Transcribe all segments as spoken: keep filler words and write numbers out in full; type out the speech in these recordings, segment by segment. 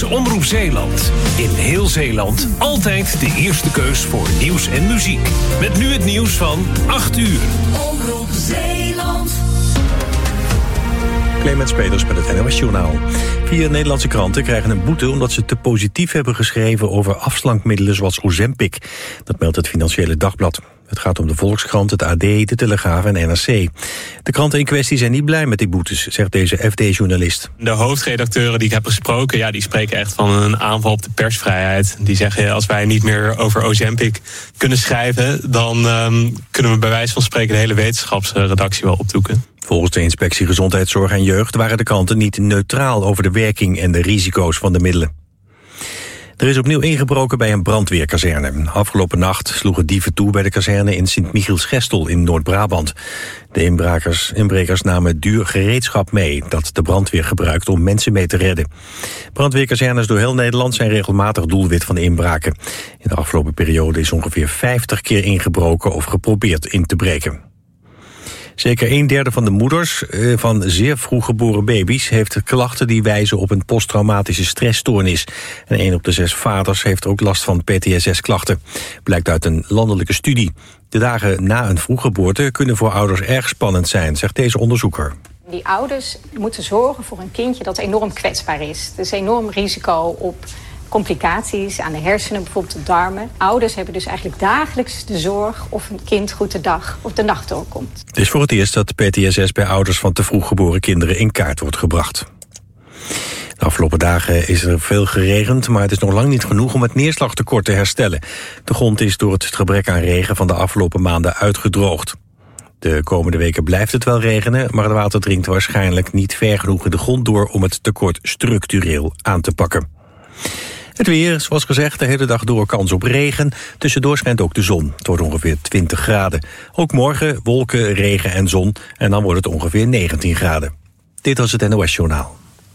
Omroep Zeeland. In heel Zeeland altijd de eerste keus voor nieuws en muziek. Met nu het nieuws van acht uur. Omroep Zeeland. Clemens Peters met het N O S-journaal. Vier Nederlandse kranten krijgen een boete omdat ze te positief hebben geschreven over afslankmiddelen zoals Ozempic. Dat meldt het Financiële Dagblad. Het gaat om de Volkskrant, het A D, de Telegraaf en N R C. De kranten in kwestie zijn niet blij met die boetes, zegt deze F D-journalist. De hoofdredacteuren die ik heb gesproken, ja, die spreken echt van een aanval op de persvrijheid. Die zeggen, als wij niet meer over Ozempic kunnen schrijven, dan um, kunnen we bij wijze van spreken de hele wetenschapsredactie wel opdoeken. Volgens de Inspectie Gezondheidszorg en Jeugd waren de kranten niet neutraal over de werking en de risico's van de middelen. Er is opnieuw ingebroken bij een brandweerkazerne. Afgelopen nacht sloegen dieven toe bij de kazerne in Sint-Michiels-Gestel in Noord-Brabant. De inbrekers, inbrekers namen duur gereedschap mee dat de brandweer gebruikt om mensen mee te redden. Brandweerkazernes door heel Nederland zijn regelmatig doelwit van inbraken. In de afgelopen periode is ongeveer vijftig keer ingebroken of geprobeerd in te breken. Zeker een derde van de moeders van zeer vroeg geboren baby's heeft klachten die wijzen op een posttraumatische stressstoornis. En een op de zes vaders heeft ook last van P T S S-klachten. Blijkt uit een landelijke studie. De dagen na een vroeggeboorte kunnen voor ouders erg spannend zijn, zegt deze onderzoeker. Die ouders moeten zorgen voor een kindje dat enorm kwetsbaar is. Er is enorm risico op complicaties aan de hersenen, bijvoorbeeld de darmen. Ouders hebben dus eigenlijk dagelijks de zorg of een kind goed de dag of de nacht doorkomt. Het is voor het eerst dat P T S S bij ouders van te vroeg geboren kinderen in kaart wordt gebracht. De afgelopen dagen is er veel geregend, maar het is nog lang niet genoeg om het neerslagtekort te herstellen. De grond is door het gebrek aan regen van de afgelopen maanden uitgedroogd. De komende weken blijft het wel regenen, maar het water dringt waarschijnlijk niet ver genoeg in de grond door om het tekort structureel aan te pakken. Het weer, zoals gezegd, de hele dag door kans op regen. Tussendoor schijnt ook de zon. Het wordt ongeveer twintig graden. Ook morgen wolken, regen en zon. En dan wordt het ongeveer negentien graden. Dit was het N O S-journaal.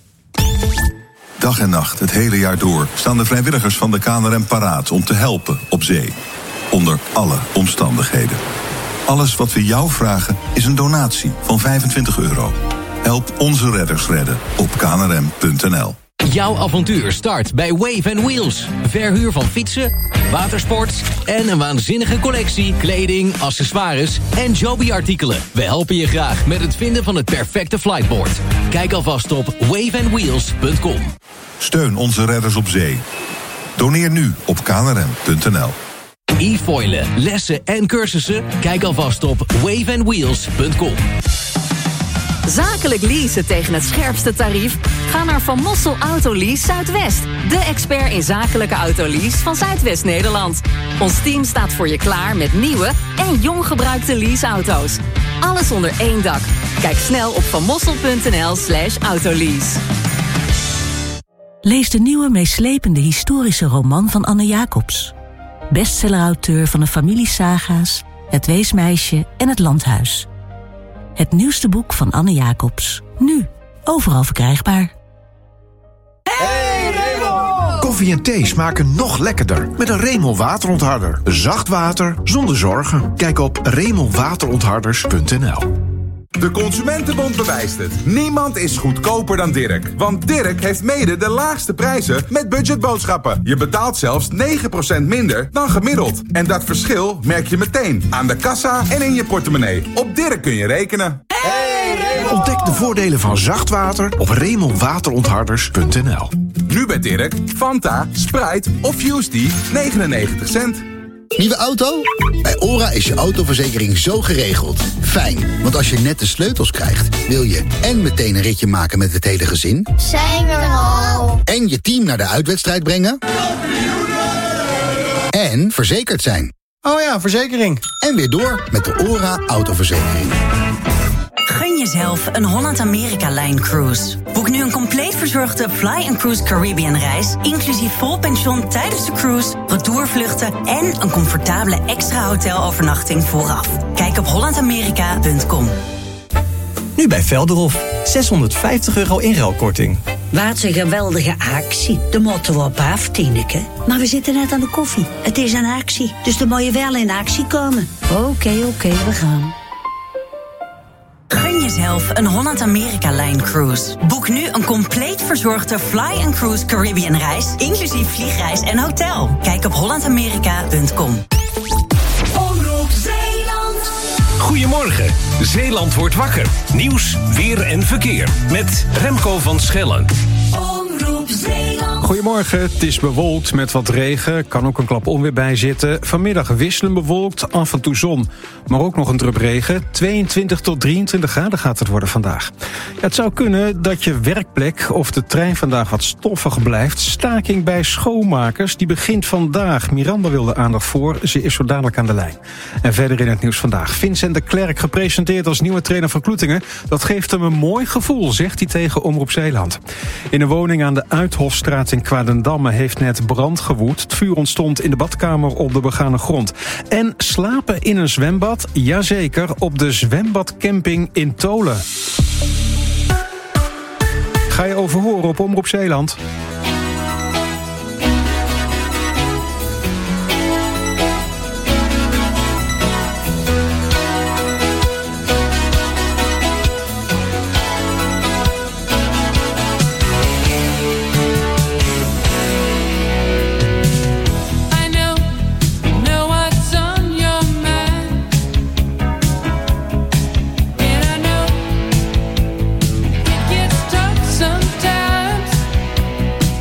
Dag en nacht, het hele jaar door, staan de vrijwilligers van de K N R M paraat om te helpen op zee. Onder alle omstandigheden. Alles wat we jou vragen is een donatie van vijfentwintig euro. Help onze redders redden op k n r m punt n l. Jouw avontuur start bij Wave and Wheels. Verhuur van fietsen, watersport en een waanzinnige collectie kleding, accessoires en Joby-artikelen. We helpen je graag met het vinden van het perfecte flightboard. Kijk alvast op wave and wheels punt com. Steun onze redders op zee. Doneer nu op k n r m punt n l. E-foilen, lessen en cursussen? Kijk alvast op wave and wheels punt com. Zakelijk leasen tegen het scherpste tarief? Ga naar Van Mossel Autolease Zuidwest. De expert in zakelijke autolease van Zuidwest-Nederland. Ons team staat voor je klaar met nieuwe en jong gebruikte leaseauto's. Alles onder één dak. Kijk snel op vanmossel.nl slash autolease. Lees de nieuwe meeslepende historische roman van Anne Jacobs. Bestsellerauteur van de familiesaga's, Het Weesmeisje en Het Landhuis. Het nieuwste boek van Anne Jacobs. Nu, overal verkrijgbaar. Hey Remol! Koffie en thee smaken nog lekkerder met een Remol waterontharder. Zacht water zonder zorgen. Kijk op remol waterontharders punt n l. De Consumentenbond bewijst het. Niemand is goedkoper dan Dirk. Want Dirk heeft mede de laagste prijzen met budgetboodschappen. Je betaalt zelfs negen procent minder dan gemiddeld. En dat verschil merk je meteen aan de kassa en in je portemonnee. Op Dirk kun je rekenen. Hey, Remol! Ontdek de voordelen van zacht water op remol waterontharders punt n l. Nu bij Dirk, Fanta, Sprite of Fusty negenennegentig cent. Nieuwe auto? Bij OHRA is je autoverzekering zo geregeld. Fijn, want als je net de sleutels krijgt, wil je en meteen een ritje maken met het hele gezin. Zijn we er al? En je team naar de uitwedstrijd brengen. En verzekerd zijn. Oh ja, verzekering. En weer door met de OHRA autoverzekering. Gun jezelf een Holland-Amerika-lijn cruise. Boek nu een compleet verzorgde Fly and Cruise Caribbean reis, inclusief vol pension tijdens de cruise, retourvluchten en een comfortabele extra hotelovernachting vooraf. Kijk op holland amerika punt com. Nu bij Velderhof. zeshonderdvijftig euro inruilkorting. Wat een geweldige actie. De moeten we op af, Tineke. Maar we zitten net aan de koffie. Het is een actie, dus dan moet je wel in actie komen. Oké, okay, oké, okay, we gaan. Gun jezelf jezelf een Holland-Amerika-Line cruise. Boek nu een compleet verzorgde Fly and Cruise Caribbean reis, inclusief vliegreis en hotel. Kijk op holland amerika punt com. Omroep Zeeland. Goedemorgen, Zeeland wordt wakker. Nieuws, weer en verkeer. Met Remco van Schellen. Omroep Zeeland. Goedemorgen, het is bewolkt met wat regen. Kan ook een klap onweer bij zitten. Vanmiddag wisselend bewolkt, af en toe zon. Maar ook nog een drup regen. tweeëntwintig tot drieëntwintig graden gaat het worden vandaag. Ja, het zou kunnen dat je werkplek of de trein vandaag wat stoffig blijft. Staking bij schoonmakers, die begint vandaag. Miranda wil de aandacht voor, ze is zo dadelijk aan de lijn. En verder in het nieuws vandaag. Vincent de Klerk gepresenteerd als nieuwe trainer van Kloetingen. Dat geeft hem een mooi gevoel, zegt hij tegen Omroep Zeeland. In een woning aan de Uithofstraat in Kwadendamme heeft net brand gewoed. Het vuur ontstond in de badkamer op de begane grond. En slapen in een zwembad? Jazeker, op de zwembadcamping in Tolen. Ga je overhoren op Omroep Zeeland. Sometimes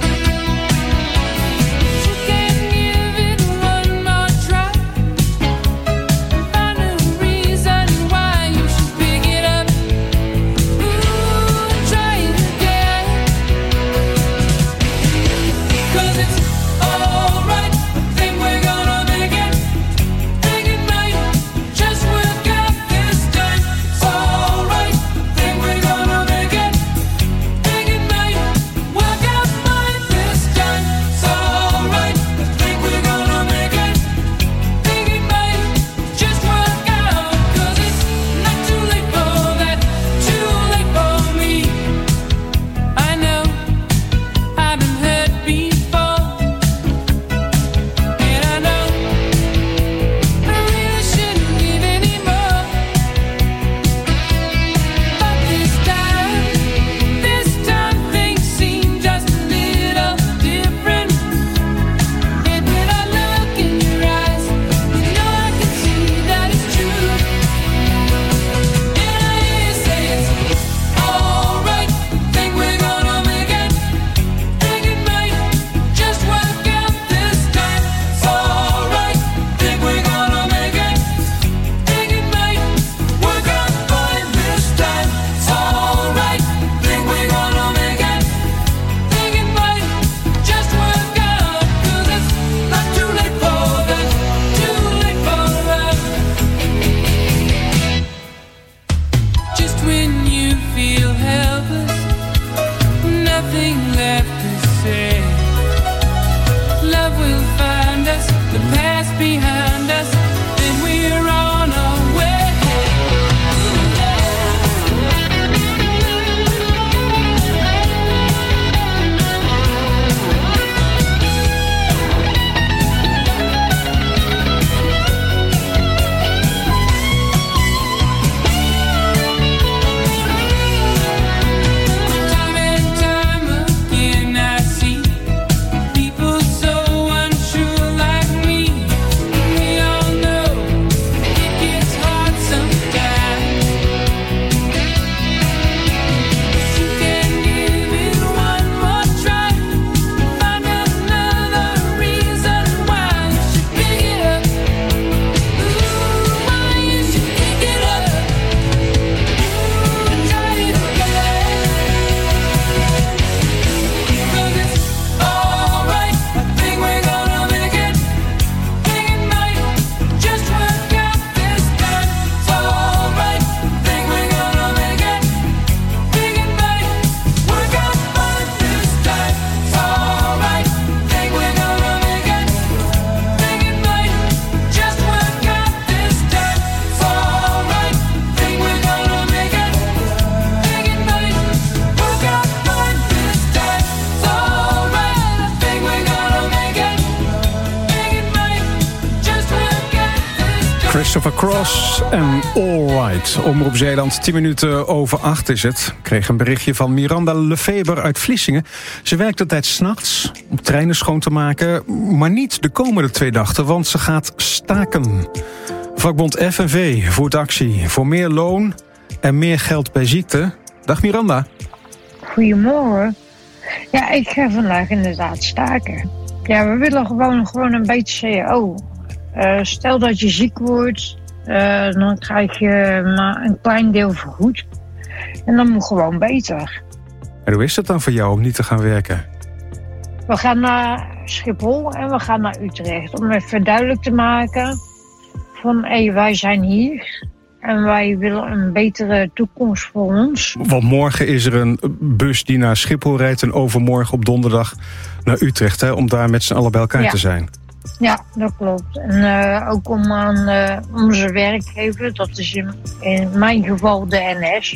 Christopher Cross en All Right. Omroep Zeeland, tien minuten over acht is het. Ik kreeg een berichtje van Miranda Lefeber uit Vlissingen. Ze werkt altijd 's nachts om treinen schoon te maken, maar niet de komende twee dagen, want ze gaat staken. Vakbond F N V voert actie voor meer loon en meer geld bij ziekte. Dag Miranda. Goedemorgen. Ja, ik ga vandaag inderdaad staken. Ja, we willen gewoon, gewoon een beetje C A O. Uh, stel dat je ziek wordt, uh, dan krijg je maar een klein deel vergoed. En dan moet gewoon beter. En hoe is het dan voor jou om niet te gaan werken? We gaan naar Schiphol en we gaan naar Utrecht. Om even duidelijk te maken van hé, hey, wij zijn hier. En wij willen een betere toekomst voor ons. Want morgen is er een bus die naar Schiphol rijdt en overmorgen op donderdag naar Utrecht. Hè, om daar met z'n allen bij elkaar ja. te zijn. Ja, dat klopt. En uh, ook om aan uh, onze werkgever, dat is in, in mijn geval de N S,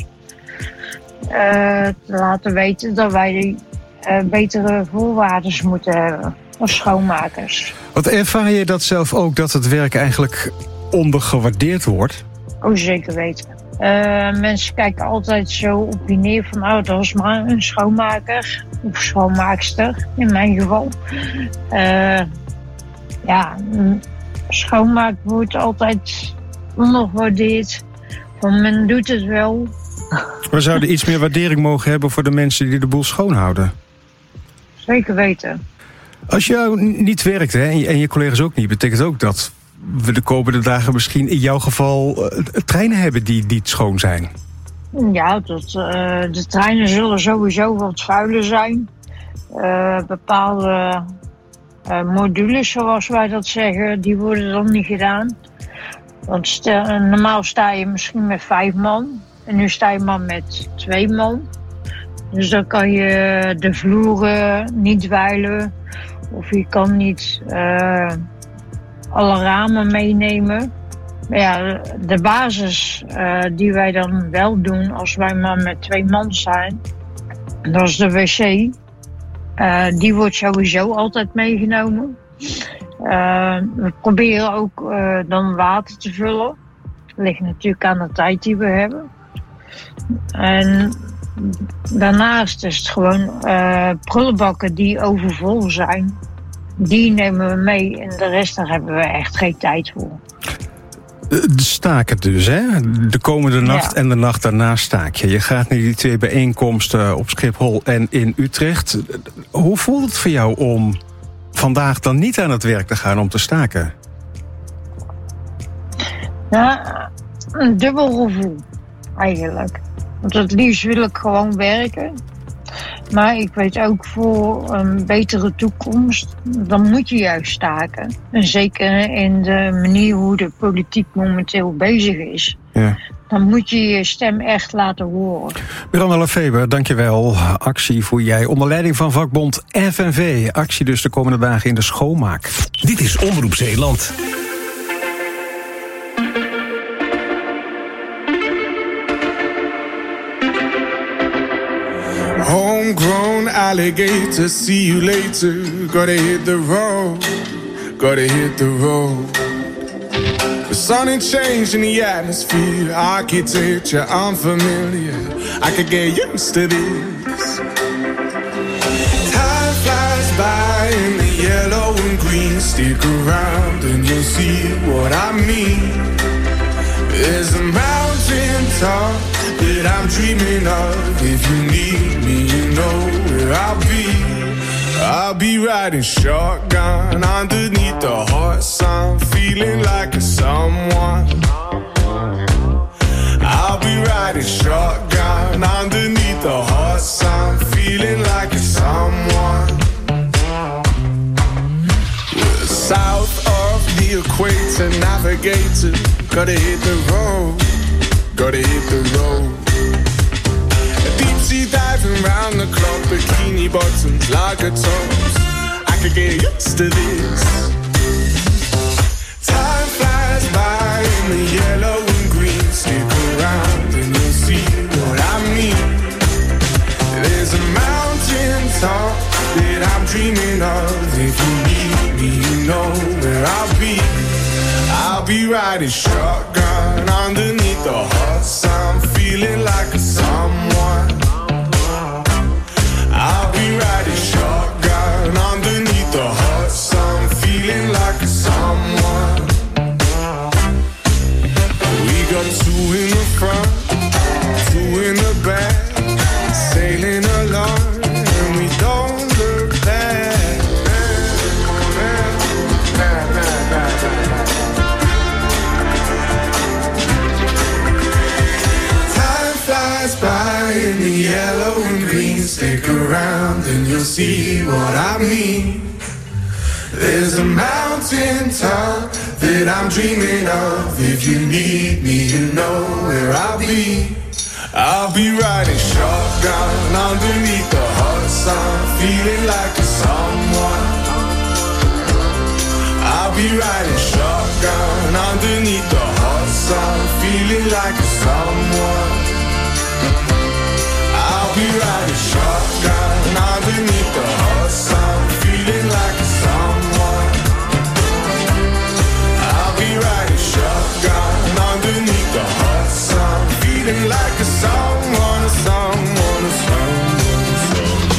uh, te laten weten dat wij die, uh, betere voorwaarden moeten hebben als schoonmakers. Wat ervaar je dat zelf ook, dat het werk eigenlijk ondergewaardeerd wordt? Oh, zeker weten. Uh, mensen kijken altijd zo op je neer van, oh, dat is maar een schoonmaker of schoonmaakster in mijn geval. Uh, ja, schoonmaak wordt altijd ondergewaardeerd. Van men doet het wel. We zouden iets meer waardering mogen hebben voor de mensen die de boel schoonhouden. Zeker weten. Als jou niet werkt, hè, en, je, en je collega's ook niet, betekent ook dat we de komende dagen misschien in jouw geval uh, treinen hebben die niet schoon zijn. Ja, dat, uh, de treinen zullen sowieso wat vuiler zijn. Uh, bepaalde uh, modules, zoals wij dat zeggen, die worden dan niet gedaan. Want stel, normaal sta je misschien met vijf man. En nu sta je maar met twee man. Dus dan kan je de vloeren niet dweilen. Of je kan niet uh, alle ramen meenemen. Maar ja, de basis uh, die wij dan wel doen als wij maar met twee man zijn. Dat is de wc. Uh, die wordt sowieso altijd meegenomen. Uh, we proberen ook uh, dan water te vullen. Dat ligt natuurlijk aan de tijd die we hebben. En daarnaast is het gewoon uh, prullenbakken die overvol zijn. Die nemen we mee en de rest daar hebben we echt geen tijd voor. De staken dus, hè? De komende nacht ja. en de nacht daarna staak je. Je gaat naar die twee bijeenkomsten op Schiphol en in Utrecht. Hoe voelt het voor jou om vandaag dan niet aan het werk te gaan om te staken? Ja, een dubbel gevoel eigenlijk. Want het liefst wil ik gewoon werken. Maar ik weet ook voor een betere toekomst, dan moet je juist staken. En zeker in de manier hoe de politiek momenteel bezig is. Ja. Dan moet je je stem echt laten horen. Miranda Lefeber, dankjewel. Actie voer jij onder leiding van vakbond F N V. Actie dus de komende dagen in de schoonmaak. Dit is Omroep Zeeland. Homegrown alligator, see you later. Gotta hit the road, gotta hit the road. The sun ain't changed in the atmosphere. Architecture unfamiliar, I could get used to this. Time flies by in the yellow and green. Stick around and you'll see what I mean. There's a mountain top that I'm dreaming of. If you need me, you know where I'll be. I'll be riding shotgun underneath the hot sun, feeling like a someone. I'll be riding shotgun underneath the hot sun, feeling like a someone. We're south of the equator, navigator, gotta hit the road. Gotta hit the road. Deep sea diving round the clock, bikini bottoms, lager tops. I could get used to this. Time flies by in the yellow and green. Stick around and you'll see what I mean. There's a mountain top that I'm dreaming of. If you need me, you know where I'll be. I'll be riding shotgun underneath the hot sun, feeling like a someone. I'll be riding shotgun underneath the hot sun, feeling like a someone. We got two in the front, two in the back, sailing along, and we don't look back. Time flies by in the yellow and green. Stick around and you'll see what I mean. There's a mountain top that I'm dreaming of. If you need me, you know where I'll be. I'll be riding shotgun underneath the hot sun, feeling like a someone. I'll be riding shotgun underneath the hot sun, feeling like a someone. I'll be riding shotgun underneath the hot sun, feeling like a someone. I'll be riding shotgun underneath the hot sun, feeling like a someone, a someone, a someone, a someone.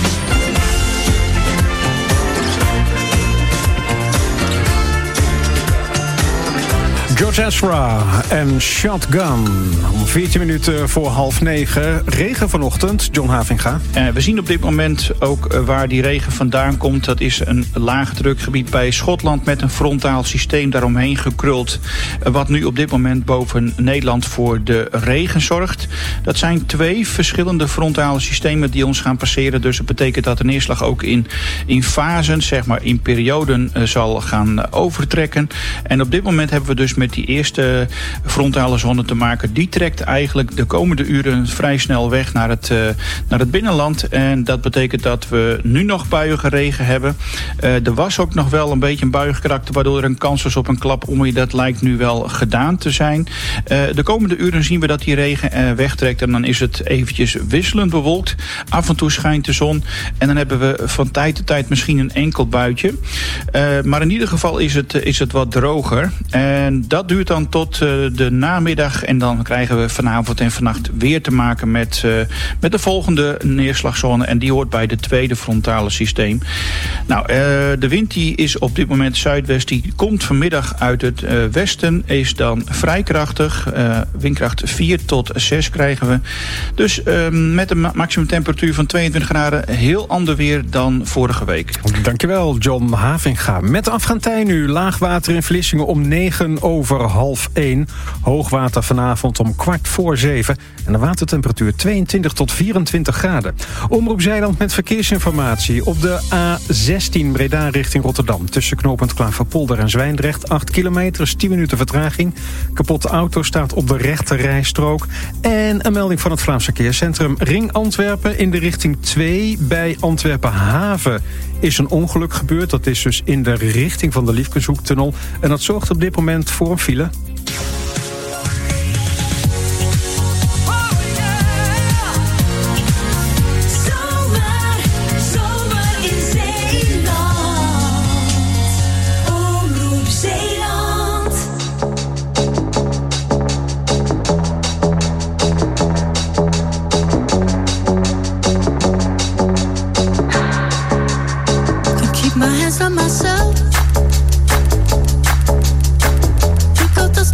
George Ezra en Shotgun. Om veertien minuten voor half negen. Regen vanochtend, John Havinga. Uh, we zien op dit moment ook uh, waar die regen vandaan komt. Dat is een laagdrukgebied bij Schotland met een frontaal systeem daaromheen gekruld. Uh, wat nu op dit moment boven Nederland voor de regen zorgt. Dat zijn twee verschillende frontale systemen die ons gaan passeren. Dus dat betekent dat de neerslag ook in, in fasen, zeg maar in perioden, uh, zal gaan uh, overtrekken. En op dit moment hebben we dus met die eerste frontale zone te maken. Die trekt eigenlijk de komende uren vrij snel weg naar het, uh, naar het binnenland. En dat betekent dat we nu nog buiige regen hebben. Uh, er was ook nog wel een beetje een buiig karakter, waardoor er een kans was op een klap om. Dat lijkt nu wel gedaan te zijn. Uh, de komende uren zien we dat die regen uh, wegtrekt. En dan is het eventjes wisselend bewolkt. Af en toe schijnt de zon. En dan hebben we van tijd tot tijd misschien een enkel buitje. Uh, maar in ieder geval is het, is het wat droger. En dat duurt dan tot uh, de namiddag. En dan krijgen we vanavond en vannacht weer te maken met, uh, met de volgende neerslagzone. En die hoort bij de tweede frontale systeem. Nou, uh, de wind die is op dit moment zuidwest. Die komt vanmiddag uit het uh, westen. Is dan vrij krachtig. Uh, windkracht vier tot zes krijgen we. Dus uh, met een maximum temperatuur van tweeëntwintig graden. Heel ander weer dan vorige week. Dankjewel, John Havinga. Met afgaantij nu. Laagwater in Vlissingen om negen over half één. Hoogwater vanavond om kwart voor zeven. En de watertemperatuur tweeëntwintig tot vierentwintig graden. Omroep Zeeland met verkeersinformatie. Op de A zestien Breda richting Rotterdam. Tussen knooppunt Klaverpolder en Zwijndrecht. acht kilometer, is tien minuten vertraging. Kapotte auto staat op de rechte rijstrook. En een melding van het Vlaams Verkeerscentrum. Ring Antwerpen in de richting twee bij Antwerpen Haven. Is een ongeluk gebeurd. Dat is dus in de richting van de Liefkenshoektunnel. En dat zorgt op dit moment voor een file. On myself, pick out the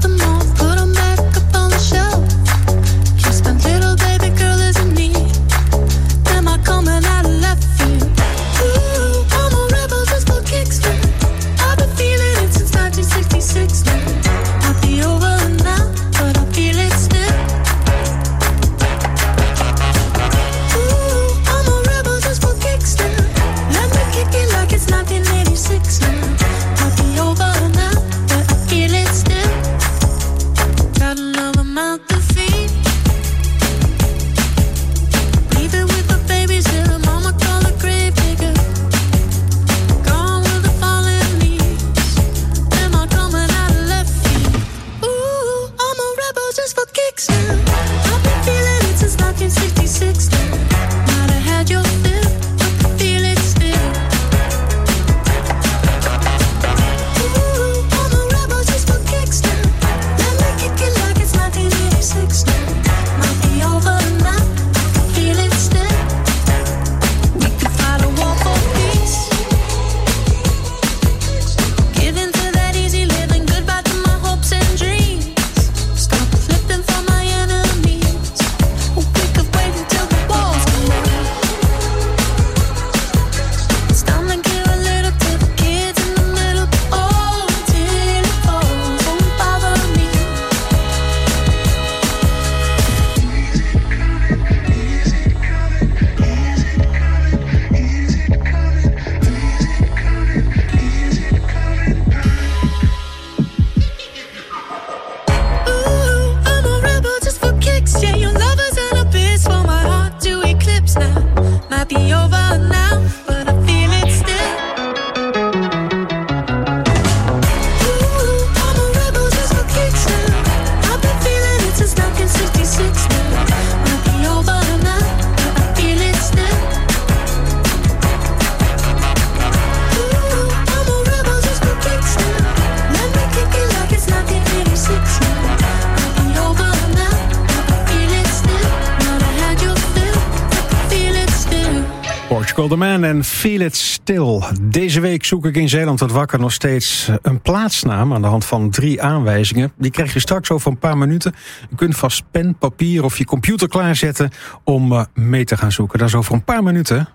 Portugal the Man en Feel It Still. Deze week zoek ik in Zeeland het Wakker nog steeds een plaatsnaam aan de hand van drie aanwijzingen. Die krijg je straks over een paar minuten. Je kunt vast pen, papier of je computer klaarzetten om mee te gaan zoeken. Dat is over een paar minuten.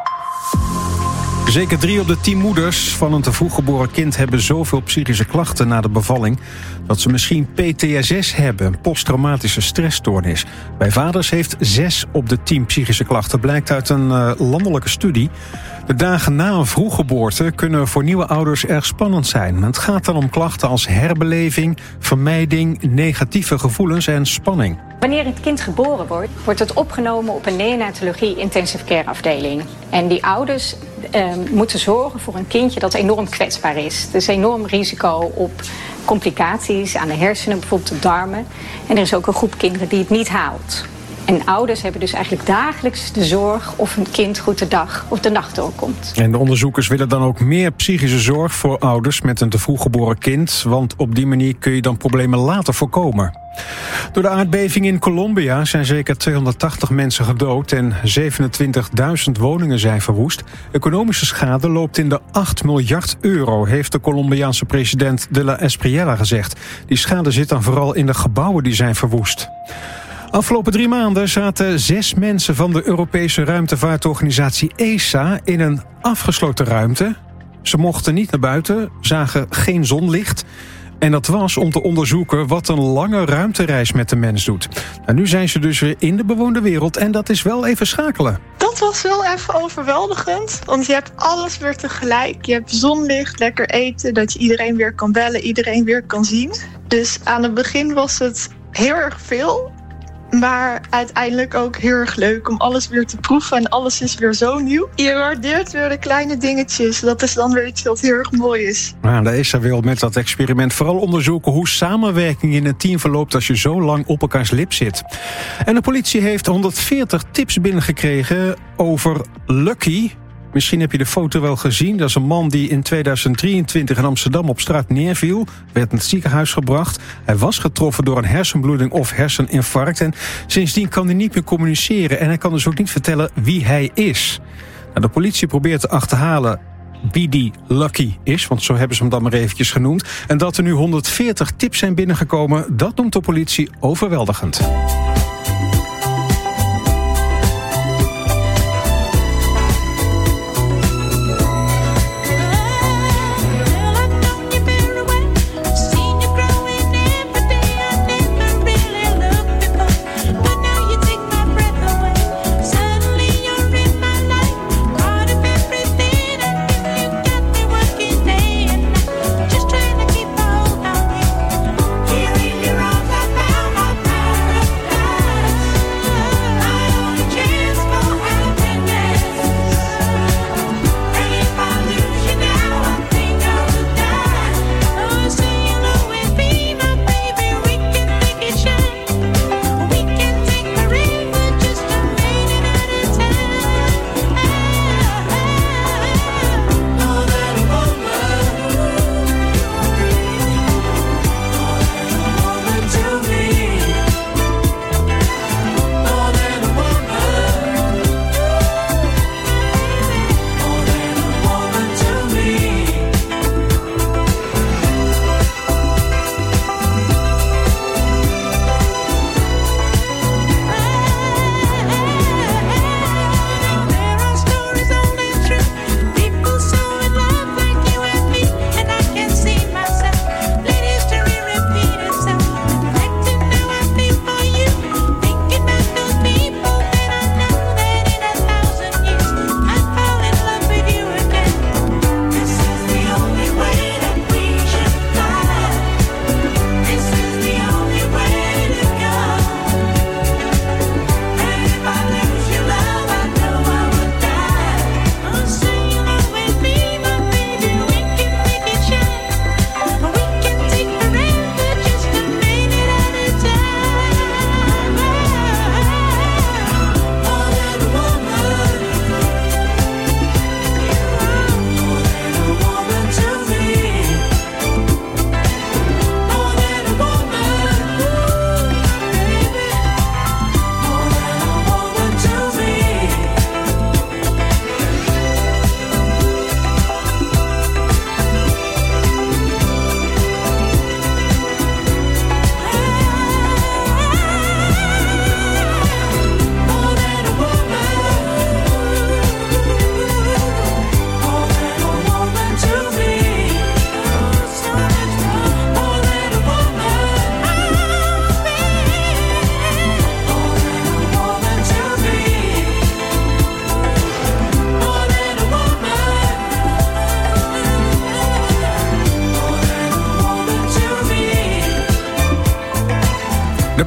Zeker drie op de tien moeders van een te vroeg geboren kind hebben zoveel psychische klachten na de bevalling dat ze misschien P T S S hebben, posttraumatische stressstoornis. Bij vaders heeft zes op de tien psychische klachten, blijkt uit een uh, landelijke studie. De dagen na een vroeggeboorte kunnen voor nieuwe ouders erg spannend zijn. Het gaat dan om klachten als herbeleving, vermijding, negatieve gevoelens en spanning. Wanneer het kind geboren wordt, wordt het opgenomen op een neonatologie intensive care afdeling. En die ouders eh, moeten zorgen voor een kindje dat enorm kwetsbaar is. Er is enorm risico op complicaties aan de hersenen, bijvoorbeeld de darmen. En er is ook een groep kinderen die het niet haalt. En ouders hebben dus eigenlijk dagelijks de zorg of een kind goed de dag of de nacht doorkomt. En de onderzoekers willen dan ook meer psychische zorg voor ouders met een te vroeg geboren kind. Want op die manier kun je dan problemen later voorkomen. Door de aardbeving in Colombia zijn zeker tweehonderdtachtig mensen gedood en zevenentwintigduizend woningen zijn verwoest. Economische schade loopt in de acht miljard euro, heeft de Colombiaanse president de la Espriella gezegd. Die schade zit dan vooral in de gebouwen die zijn verwoest. Afgelopen drie maanden zaten zes mensen van de Europese ruimtevaartorganisatie E S A in een afgesloten ruimte. Ze mochten niet naar buiten, zagen geen zonlicht. En dat was om te onderzoeken wat een lange ruimtereis met de mens doet. Nou, nu zijn ze dus weer in de bewoonde wereld en dat is wel even schakelen. Dat was wel even overweldigend, want je hebt alles weer tegelijk. Je hebt zonlicht, lekker eten, dat je iedereen weer kan bellen, iedereen weer kan zien. Dus aan het begin was het heel erg veel. Maar uiteindelijk ook heel erg leuk om alles weer te proeven en alles is weer zo nieuw. Je waardeert weer de kleine dingetjes. Dat is dan weer iets wat heel erg mooi is. Nou, de E S A wil met dat experiment vooral onderzoeken hoe samenwerking in een team verloopt als je zo lang op elkaars lip zit. En de politie heeft honderdveertig tips binnengekregen over Lucky. Misschien heb je de foto wel gezien. Dat is een man die in tweeduizend drieëntwintig in Amsterdam op straat neerviel. Werd naar het ziekenhuis gebracht. Hij was getroffen door een hersenbloeding of herseninfarct. En sindsdien kan hij niet meer communiceren. En hij kan dus ook niet vertellen wie hij is. Nou, de politie probeert te achterhalen wie die Lucky is. Want zo hebben ze hem dan maar eventjes genoemd. En dat er nu honderdveertig tips zijn binnengekomen, dat noemt de politie overweldigend.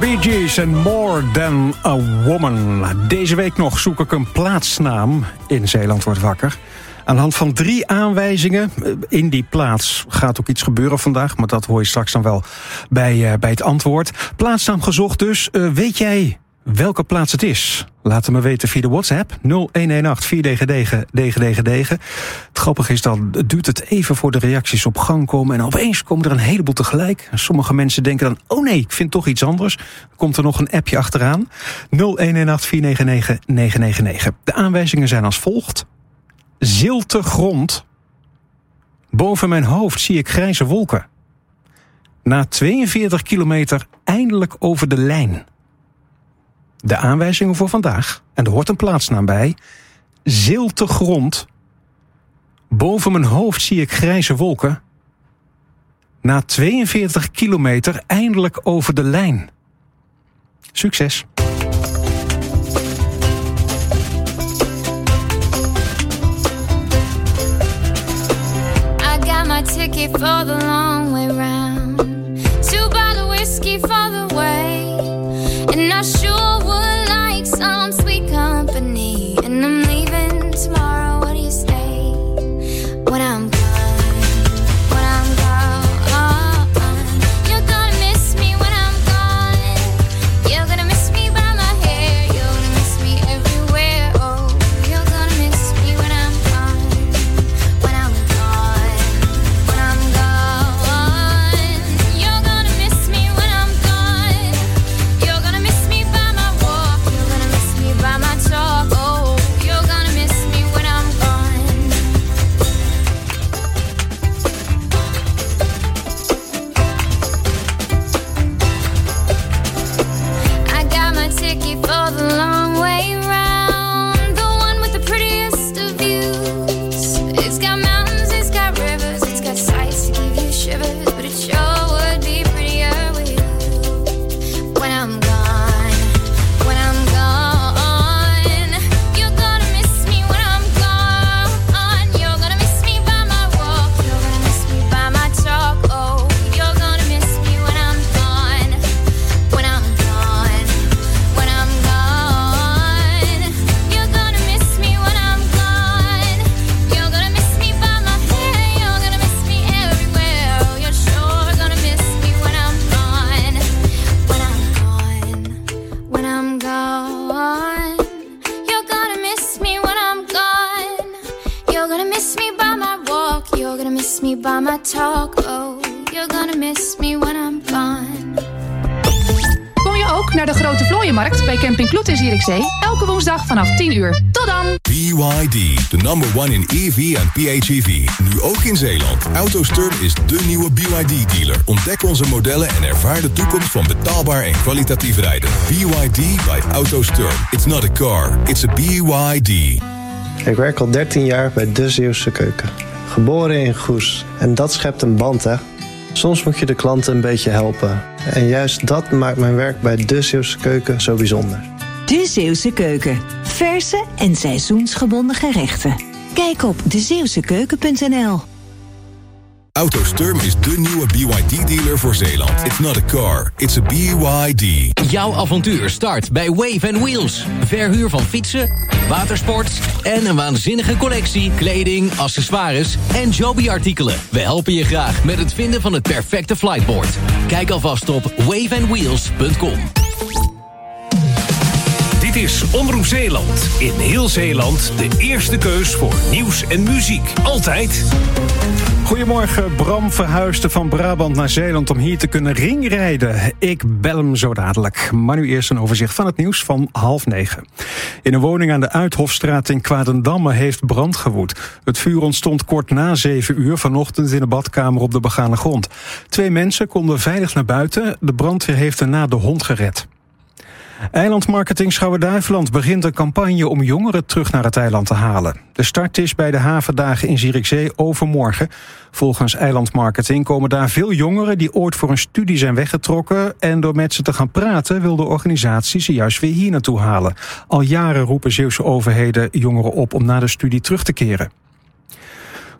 Bee Gees en More Than a Woman. Deze week nog zoek ik een plaatsnaam in Zeeland wordt wakker. Aan de hand van drie aanwijzingen in die plaats gaat ook iets gebeuren vandaag, maar dat hoor je straks dan wel bij, uh, bij het antwoord. Plaatsnaam gezocht dus. Uh, weet jij welke plaats het is? Laat het me weten via de WhatsApp nul een een acht vier negen negen negen negen negen. Het grappige is dan, het duurt het even voor de reacties op gang komen en opeens komen er een heleboel tegelijk. Sommige mensen denken dan, oh nee, ik vind toch iets anders. Komt er nog een appje achteraan. nul een een acht vier negen negen negen negen negen. De aanwijzingen zijn als volgt. Zilte grond. Boven mijn hoofd zie ik grijze wolken. Na tweeënveertig kilometer eindelijk over de lijn. De aanwijzingen voor vandaag, en er hoort een plaatsnaam bij. Zilte grond. Boven mijn hoofd zie ik grijze wolken. Na tweeënveertig kilometer eindelijk over de lijn. Succes. Ticket for the long way round. Two bottle whiskey for the way. And I sure would like some sweet company. And I'm leaving tomorrow, what do you say? When I'm gone, when I'm gone. You're gonna miss me when I'm gone. You're gonna miss me by my hair. You're gonna miss me everywhere. Oh, you're gonna miss me when I'm gone. When I'm gone. You're gonna miss me when I'm gone. You're gonna miss me by my walk. You're gonna miss me by my talk. Oh, you're gonna miss me when I'm gone. I got my ticket for the long way round. The one with the prettiest of views. It's got mountains, it's got rivers, it's got sights to give you shivers. But it sure would be prettier with you. When I'm gone, when I'm gone. You're gonna miss me when I'm gone. You're gonna miss me by my walk. You're gonna miss me by my talk. Oh, you're gonna miss me when I'm gone. When I'm gone, when I'm gone. You're gonna miss me when I'm gone. You're gonna miss me by my hair. You're gonna miss me everywhere. Oh, you're sure gonna miss me when I'm gone. When I'm gone, when I'm gone. You're gonna miss me when I'm gone. You're gonna miss me by my walk. You're gonna miss me by my talk. Oh, you're gonna miss me when I'm gone. Kom je ook naar de Grote Vlooienmarkt bij Camping Kloet in Zierikzee? Elke woensdag vanaf tien uur. Tot dan! B Y D, de number one in E V en P H E V. Nu ook in Zeeland. AutoSturm is de nieuwe B Y D-dealer. Ontdek onze modellen en ervaar de toekomst van betaalbaar en kwalitatief rijden. B Y D by AutoSturm. It's not a car, it's a B Y D. Ik werk al dertien jaar bij De Zeeuwse Keuken. Geboren in Goes. En dat schept een band, hè? Soms moet je de klanten een beetje helpen. En juist dat maakt mijn werk bij De Zeeuwse Keuken zo bijzonder. De Zeeuwse Keuken. Verse en seizoensgebonden gerechten. Kijk op de zeeuwse keuken punt n l. AutoSturm is de nieuwe B Y D-dealer voor Zeeland. It's not a car, it's a B Y D. Jouw avontuur start bij Wave and Wheels. Verhuur van fietsen, watersport en een waanzinnige collectie kleding, accessoires en Joby-artikelen. We helpen je graag met het vinden van het perfecte flightboard. Kijk alvast op wave and wheels punt com. Dit is Omroep Zeeland. In heel Zeeland de eerste keus voor nieuws en muziek. Altijd. Goedemorgen, Bram verhuisde van Brabant naar Zeeland om hier te kunnen ringrijden. Ik bel hem zo dadelijk. Maar nu eerst een overzicht van het nieuws van half negen. In een woning aan de Uithofstraat in Kwadendamme heeft brand gewoed. Het vuur ontstond kort na zeven uur vanochtend in de badkamer op de begane grond. Twee mensen konden veilig naar buiten. De brandweer heeft daarna de hond gered. Eilandmarketing Schouwen-Duiveland begint een campagne om jongeren terug naar het eiland te halen. De start is bij de havendagen in Zierikzee overmorgen. Volgens Eilandmarketing komen daar veel jongeren die ooit voor een studie zijn weggetrokken. En door met ze te gaan praten wil de organisatie ze juist weer hier naartoe halen. Al jaren roepen Zeeuwse overheden jongeren op om na de studie terug te keren.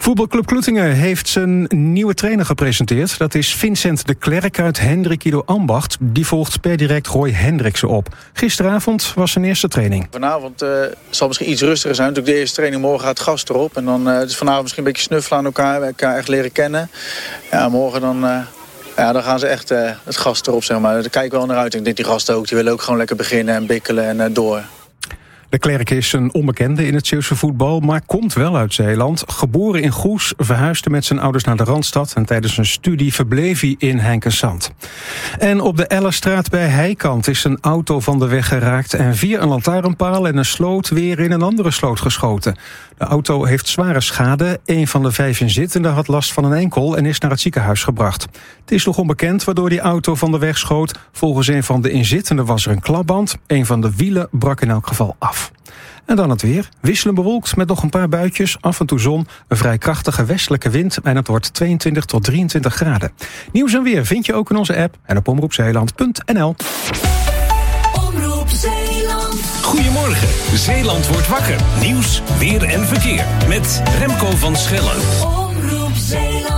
Voetbalclub Kloetingen heeft zijn nieuwe trainer gepresenteerd. Dat is Vincent de Klerk uit Hendrik Ido Ambacht. Die volgt per direct Roy Hendriksen op. Gisteravond was zijn eerste training. Vanavond uh, zal misschien iets rustiger zijn. Natuurlijk de eerste training, morgen gaat het gast erop. En dan uh, dus vanavond misschien een beetje snuffelen aan elkaar. Elkaar echt leren kennen. Ja, morgen dan... Uh... Ja, dan gaan ze echt uh, het gas erop, zeg maar. Daar kijk ik wel naar uit. Ik denk die gasten ook, die willen ook gewoon lekker beginnen en bikkelen en uh, door. De Klerk is een onbekende in het Zeeuwse voetbal, maar komt wel uit Zeeland. Geboren in Goes, verhuisde met zijn ouders naar de Randstad en tijdens een studie verbleef hij in Heinkensand. En op de Ellerstraat bij Heikant is een auto van de weg geraakt en via een lantaarnpaal en een sloot weer in een andere sloot geschoten. De auto heeft zware schade. Een van de vijf inzittenden had last van een enkel en is naar het ziekenhuis gebracht. Het is nog onbekend waardoor die auto van de weg schoot. Volgens een van de inzittenden was er een klapband. Een van de wielen brak in elk geval af. En dan het weer. Wisselend bewolkt met nog een paar buitjes. Af en toe zon. Een vrij krachtige westelijke wind. En het wordt tweeëntwintig tot drieëntwintig graden. Nieuws en weer vind je ook in onze app en op omroep zeeland punt n l. Omroep Zeeland. Goedemorgen. Zeeland wordt wakker. Nieuws, weer en verkeer. Met Remco van Schellen. Omroep Zeeland.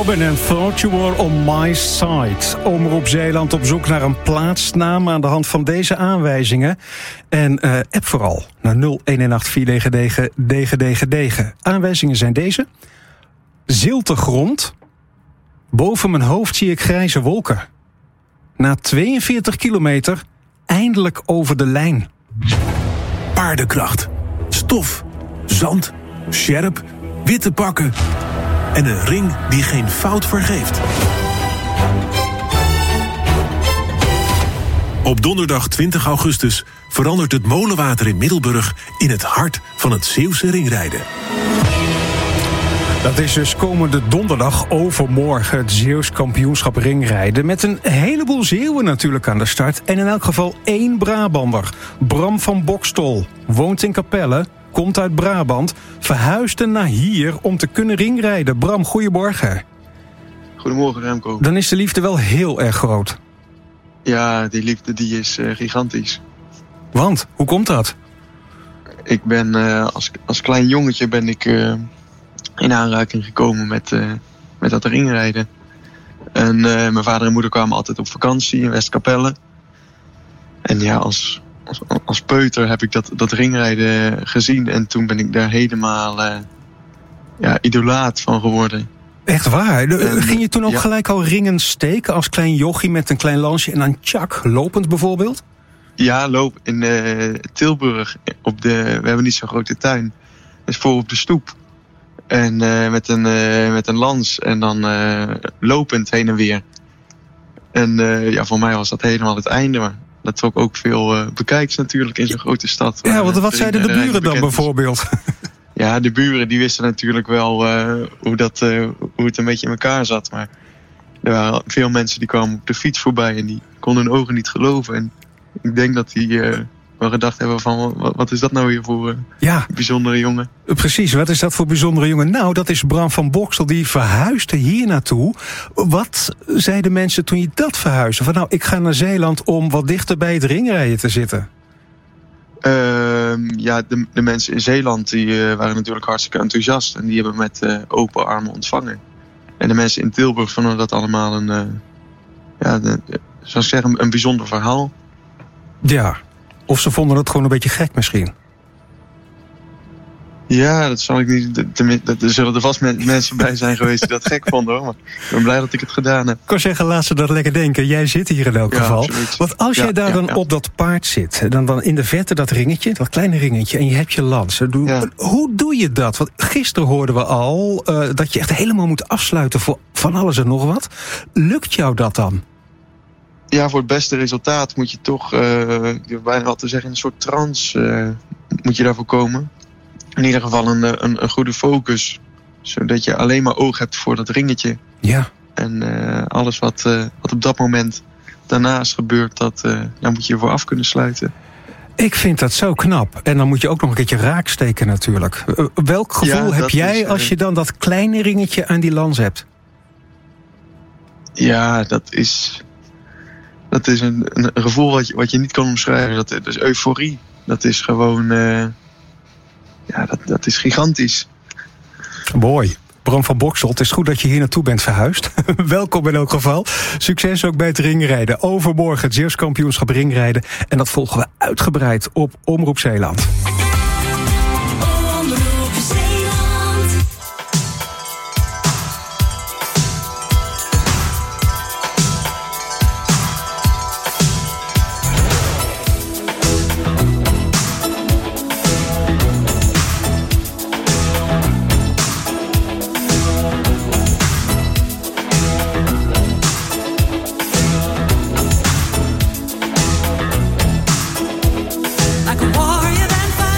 Robin en Thought You Were On My Side. Omroep Zeeland op zoek naar een plaatsnaam aan de hand van deze aanwijzingen. En uh, app vooral naar nul een een acht vier negen negen negen negen negen. Aanwijzingen zijn deze. Zilte grond. Boven mijn hoofd zie ik grijze wolken. Na tweeënveertig kilometer eindelijk over de lijn. Paardenkracht, stof, zand, sjerp, witte pakken en een ring die geen fout vergeeft. Op donderdag twintig augustus verandert het molenwater in Middelburg in het hart van het Zeeuwse ringrijden. Dat is dus komende donderdag overmorgen het Zeeuws kampioenschap ringrijden. Met een heleboel Zeeuwen natuurlijk aan de start. En in elk geval één Brabander. Bram van Bokstol. Woont in Capelle. Komt uit Brabant. Verhuisde naar hier om te kunnen ringrijden. Bram, goedemorgen. Goedemorgen, Remco. Dan is de liefde wel heel erg groot. Ja, die liefde die is uh, gigantisch. Want, hoe komt dat? Ik ben uh, als, als klein jongetje ben ik... Uh, in aanraking gekomen met, uh, met dat ringrijden. En uh, mijn vader en moeder kwamen altijd op vakantie in Westkapelle. En ja, als, als, als peuter heb ik dat, dat ringrijden gezien. En toen ben ik daar helemaal uh, ja, idolaat van geworden. Echt waar? De, en, ging je toen ook ja. gelijk al ringen steken als klein jochie met een klein lansje en dan tjak, lopend bijvoorbeeld? Ja, loop in uh, Tilburg. Op de, we hebben niet zo'n grote tuin. Dus voor op de stoep. En uh, met, een, uh, met een lans en dan uh, lopend heen en weer. En uh, ja, voor mij was dat helemaal het einde. Maar dat trok ook veel uh, bekijks natuurlijk in zo'n grote stad. Ja, want wat zeiden de buren dan bijvoorbeeld? Ja, de buren die wisten natuurlijk wel uh, hoe, dat, uh, hoe het een beetje in elkaar zat. Maar er waren veel mensen die kwamen op de fiets voorbij en die konden hun ogen niet geloven. En ik denk dat die... Uh, wel gedacht hebben van, wat, wat is dat nou weer voor een ja. bijzondere jongen? Precies, wat is dat voor bijzondere jongen? Nou, dat is Bram van Bokstel, die verhuisde hier naartoe. Wat zeiden mensen toen je dat verhuisde? Van nou, ik ga naar Zeeland om wat dichter bij het ringrijden te zitten. Uh, ja, de, de mensen in Zeeland die, uh, waren natuurlijk hartstikke enthousiast. En die hebben met uh, open armen ontvangen. En de mensen in Tilburg vonden dat allemaal een, uh, ja, de, zou ik zeggen, een bijzonder verhaal. Ja. Of ze vonden het gewoon een beetje gek misschien? Ja, dat zal ik niet... Er zullen er vast mensen bij zijn geweest die dat gek vonden, hoor. Maar ik ben blij dat ik het gedaan heb. Ik kan zeggen, laat ze dat lekker denken. Jij zit hier in elk ja, geval. Absoluut. Want als jij ja, daar ja, dan ja. op dat paard zit... Dan, dan in de verte dat ringetje, dat kleine ringetje... en je hebt je lans. Doe, ja. Hoe doe je dat? Want gisteren hoorden we al... Uh, dat je echt helemaal moet afsluiten voor van alles en nog wat. Lukt jou dat dan? Ja, voor het beste resultaat moet je toch, uh, je bijna wat te zeggen, in een soort trance uh, moet je daarvoor komen. In ieder geval een, een, een goede focus, zodat je alleen maar oog hebt voor dat ringetje. Ja. En uh, alles wat, uh, wat op dat moment daarnaast gebeurt, dat, uh, daar moet je ervoor af kunnen sluiten. Ik vind dat zo knap. En dan moet je ook nog een keertje raak steken natuurlijk. Uh, welk gevoel ja, heb jij is, uh, als je dan dat kleine ringetje aan die lans hebt? Ja, dat is... Dat is een, een, een gevoel wat je, wat je niet kan omschrijven. Dat, dat is euforie. Dat is gewoon... Uh, ja, dat, dat is gigantisch. Mooi. Bram van Boksel, het is goed dat je hier naartoe bent verhuisd. Welkom in elk geval. Succes ook bij het ringrijden. Overmorgen het Zeeuws kampioenschap ringrijden. En dat volgen we uitgebreid op Omroep Zeeland. Like a warrior that fights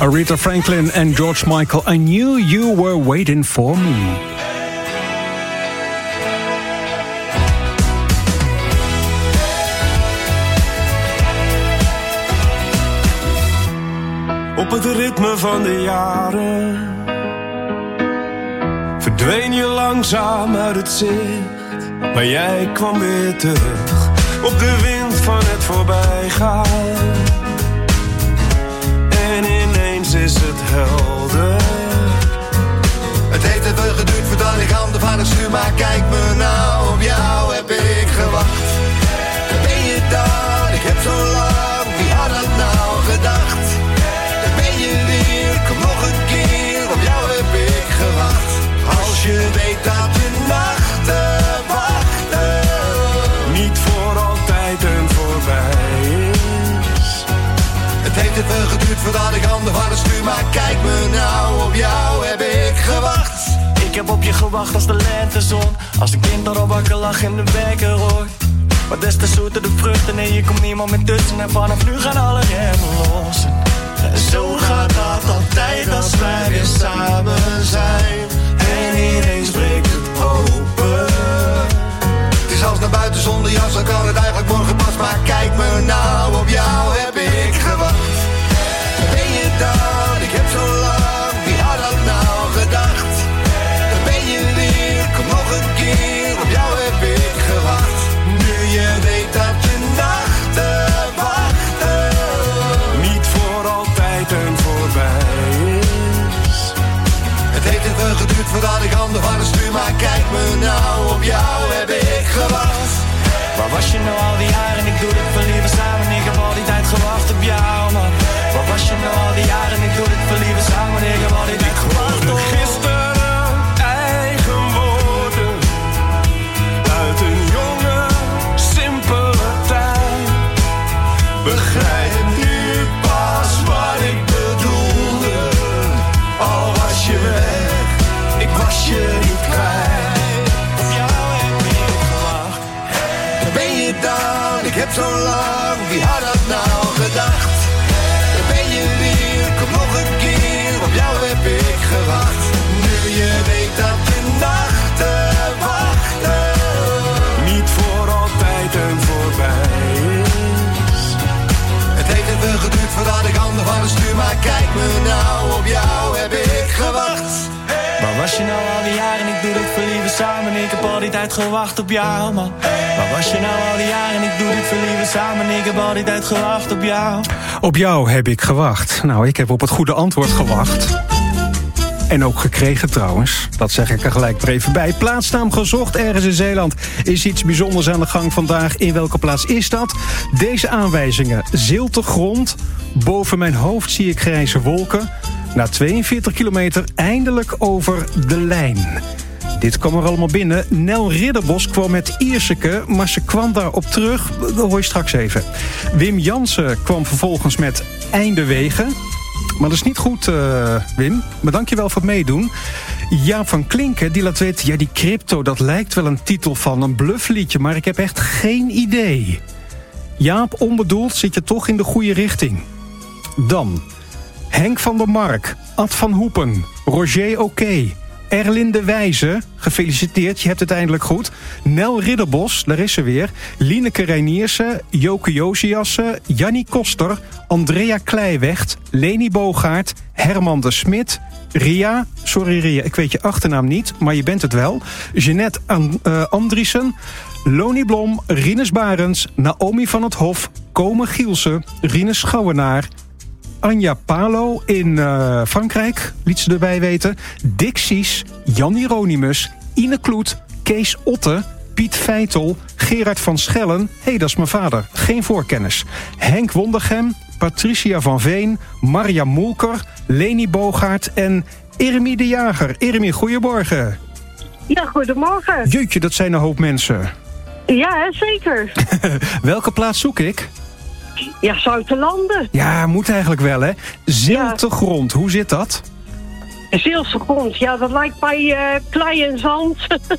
Aretha Franklin en George Michael. I knew you were waiting for me. Op het ritme van de jaren verdween je langzaam uit het zicht, maar jij kwam weer terug op de wind van het voorbijgaan. En ineens is het helder. Het heeft even geduurd voordat ik handen van het stuur, maar kijk me nou, op jou heb ik gewacht. Ben je dan, ik heb zo lang, wie had dat nou gedacht? Ben je weer, kom nog een keer, op jou heb ik gewacht. Als je weet dat de nachten wachten, niet voor altijd en voorbij is. Het heeft even geduurd voordat ik handen van het stuur, maar kijk me nou, op jou heb ik gewacht. Ik heb op je gewacht als de lentezon, als een kind dat al wakker lag in de wekker hoort. Maar des te zoeter de vruchten en je komt niemand meer tussen, en vanaf nu gaan alle remmen los. En zo gaat dat altijd als wij weer samen zijn. En ineens breekt het open. Het is als naar buiten zonder jas, dan kan het eigenlijk morgen pas. Maar kijk me nou, op jou heb ik gewacht. Ben je dan, ik heb zo lang, wie had dat nou gedacht? Dan ben je weer, kom nog een keer, op jou heb ik gewacht. Nu je weet dat je nachten wachten, niet voor altijd en voorbij is. Het heeft even geduurd voordat ik handen van het stuur, maar kijk me nou, op jou heb ik gewacht. Waar was je nou al die jaren? Ik doe dit voor liever samen. Ik heb al die tijd gewacht op jou, man. Waar was je nou al die jaren? Ik doe dit voor liever samen. Ik heb al die tijd gewacht op gisteren, eigen woorden uit een jonge, simpele tijd. Begrijp nu pas wat ik bedoelde. Al was je weg, ik was je niet kwijt. Op jou heb ik gewacht. Daar ben je dan, ik heb zo lang, wie had dat nou gedacht? Daar ben je weer, kom nog een keer, op jou heb ik gewacht. Nu je weet dat de nachten wachten, niet voor altijd en voorbij is. het heeft even geduurd voordat ik handen van het stuur, maar kijk me nou, op jou heb ik gewacht. Waar was je nou al die jaren? Ik doe dit voor liever samen. Ik heb al die tijd gewacht op jou, man. Waar was je nou al die jaren? Ik doe dit voor liever samen. Ik heb al die tijd gewacht op jou. Op jou heb ik gewacht. Nou, ik heb op het goede antwoord gewacht. En ook gekregen trouwens. Dat zeg ik er gelijk er even bij. Plaatsnaam gezocht ergens in Zeeland. Is iets bijzonders aan de gang vandaag. In welke plaats is dat? Deze aanwijzingen. Zilte grond. Boven mijn hoofd zie ik grijze wolken. Na tweeënveertig kilometer eindelijk over de lijn. Dit kwam er allemaal binnen. Nel Ridderbos kwam met Ierseke, maar ze kwam daarop terug. Dat hoor je straks even. Wim Jansen kwam vervolgens met Eindewegen. Maar dat is niet goed, uh, Wim. Maar dankjewel voor het meedoen. Jaap van Klinken, die laat weten... ja, die crypto, dat lijkt wel een titel van een bluffliedje... maar ik heb echt geen idee. Jaap, onbedoeld, zit je toch in de goede richting. Dan Henk van der Mark, Ad van Hoepen, Roger Oké... Erlin de Wijze, gefeliciteerd, je hebt het eindelijk goed. Nel Ridderbos, daar is ze weer. Lieneke Reiniersen, Joke Josiassen, Jannie Koster... Andrea Kleiwecht, Leni Bogaert, Herman de Smit... Ria, sorry Ria, ik weet je achternaam niet, maar je bent het wel. Jeanette An- uh, Andriessen, Loni Blom, Rinus Barends... Naomi van het Hof, Kome Gielsen, Rinus Schouwenaar... Anja Palo in uh, Frankrijk, liet ze erbij weten. Dixies, Jan Hieronymus, Ine Kloet, Kees Otte, Piet Feitel, Gerard van Schellen. Hé, hey, dat is mijn vader. Geen voorkennis. Henk Wondergem, Patricia van Veen, Marja Moelker, Leni Bogaert en Irmi de Jager. Irmi, goedemorgen. Ja, goedemorgen. Jeetje, dat zijn een hoop mensen. Ja, zeker. Welke plaats zoek ik? Ja, Zoutelanden. Ja, moet eigenlijk wel, hè? Zilte grond, hoe zit dat? Zeelse grond, ja, dat lijkt bij uh, klei en zand.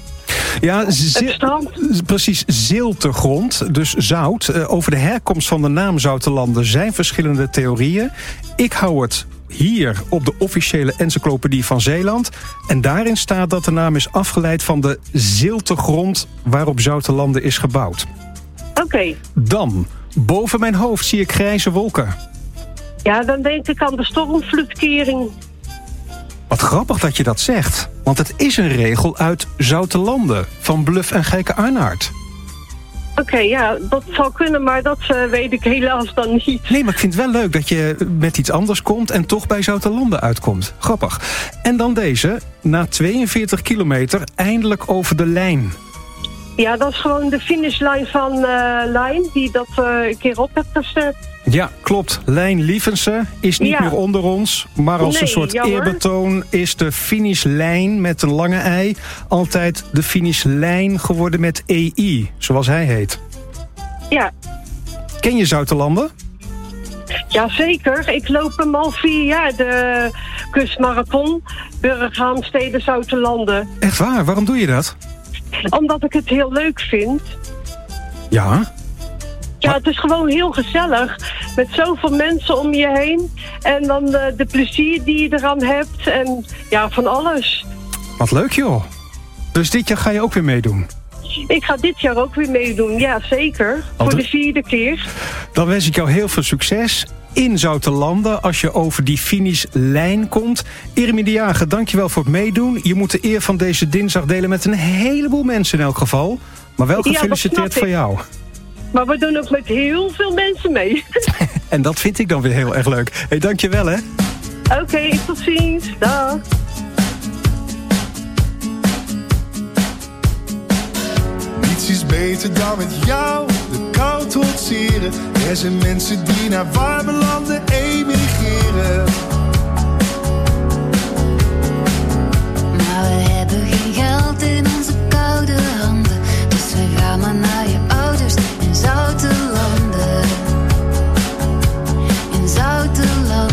Ja, zi- het strand. Precies, ziltegrond, dus zout. Uh, over de herkomst van de naam Zoutelanden zijn verschillende theorieën. Ik hou het hier op de officiële encyclopedie van Zeeland. En daarin staat dat de naam is afgeleid van de zilte grond waarop Zoutelande is gebouwd. Oké. Okay. Dan, boven mijn hoofd zie ik grijze wolken. Ja, dan denk ik aan de stormfluctering. Wat grappig dat je dat zegt. Want het is een regel uit Zoutelande van Bluff en Gijke Arnaert. Oké, okay, ja, dat zou kunnen, maar dat uh, weet ik helaas dan niet. Nee, maar ik vind het wel leuk dat je met iets anders komt en toch bij Zoutelande uitkomt. Grappig. En dan deze, na tweeënveertig kilometer, eindelijk over de lijn. Ja, dat is gewoon de finishlijn van uh, Lijn, die dat uh, een keer op hebt gezet. Ja, klopt. Lijn Lievense is niet ja. meer onder ons. Maar als nee, een soort jammer. eerbetoon is de finishlijn met een lange ei altijd de finishlijn geworden met E I, zoals hij heet. Ja. Ken je Zoutelande? Jazeker. Ik loop hem al vier jaar, de kustmarathon, Burghaamstede Zoutelande. Echt waar? Waarom doe je dat? Omdat ik het heel leuk vind. Ja? Ja, het is gewoon heel gezellig. Met zoveel mensen om je heen. En dan de, de plezier die je eraan hebt. En ja, van alles. Wat leuk joh. Dus dit jaar ga je ook weer meedoen? Ik ga dit jaar ook weer meedoen, ja zeker. Voor de vierde keer. Dan wens ik jou heel veel succes in Zoutelande als je over die finishlijn komt. Irmie de Jager, dankjewel voor het meedoen. Je moet de eer van deze dinsdag delen met een heleboel mensen in elk geval. Maar wel gefeliciteerd ja, voor jou. Maar we doen ook met heel veel mensen mee. En dat vind ik dan weer heel erg leuk. Hé, hey, dankjewel hè. Oké, okay, tot ziens. Dag. Niets is beter dan met jou de kou trotseren. Er zijn mensen die naar warme landen emigreren. Maar we hebben geen geld in onze koude handen. Dus we gaan maar naar je ouders in Zoutelande. In Zoutelande.